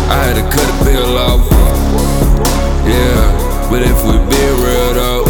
I had to cut the pill off. Yeah, but if we been real though,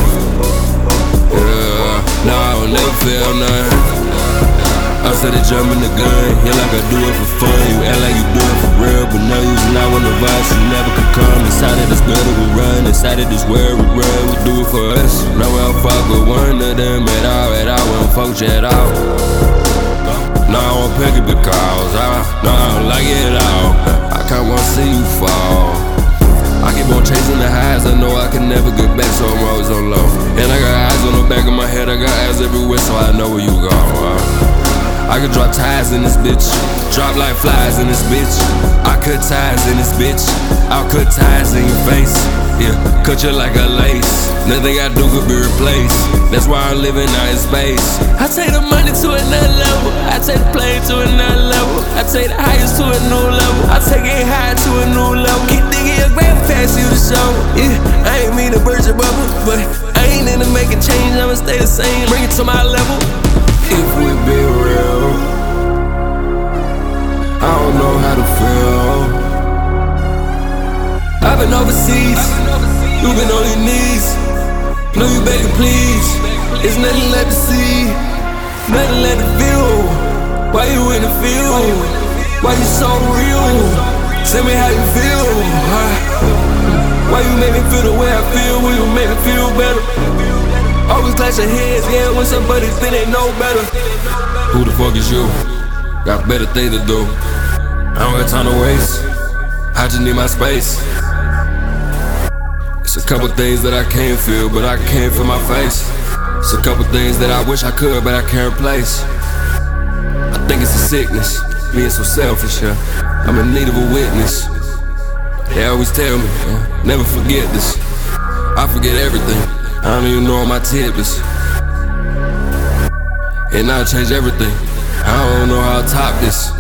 yeah, no, I don't never feel nothing. I started jumping the gun, yeah, like I do it for fun. You act like you do it for real, but no, you not on the vibes, you never could come. Inside of this building we run, inside of this world we run. We do it for us, no, I'll fuck with one of them at all, we don't fuck at all. No, I won't pick it because I don't like it at all. I can't wanna see you fall. I keep on chasing the highs, I know I can never get back, so I'm always on low. And I got eyes on the back of my head, I got eyes everywhere, so I know where you go. I can drop ties in this bitch, drop like flies in this bitch. I cut ties in this bitch, I'll cut ties in your face. Yeah, cut you like a lace, nothing I do could be replaced. That's why I'm living out in space. I take the money to another level, I take the plane to another level, I take the highest to a new level, I take it high to a new level. Keep digging your grave past you to show. Yeah, I ain't mean to burst your bubble, but I ain't into making change, I'ma stay the same, bring it to my level. If we be real, I don't know how to feel. I've been overseas, you been on your knees. No, you begging please, it's nothing left to see, nothing left to feel. Why you in the field? Why you so real? Tell me how you feel. Why you make me feel the way I feel? Will you make me feel better? Always clash your heads, yeah, when somebody think they know better. Who the fuck is you? Got better things to do. I don't got time to waste, I just need my space. It's a couple things that I can't feel, but I can't feel my face. It's a couple things that I wish I could, but I can't replace. I think it's a sickness, being so selfish, yeah. I'm in need of a witness. They always tell me, yeah, never forget this. I forget everything, I don't even know what my tip is. And I'll change everything, I don't know how to top this.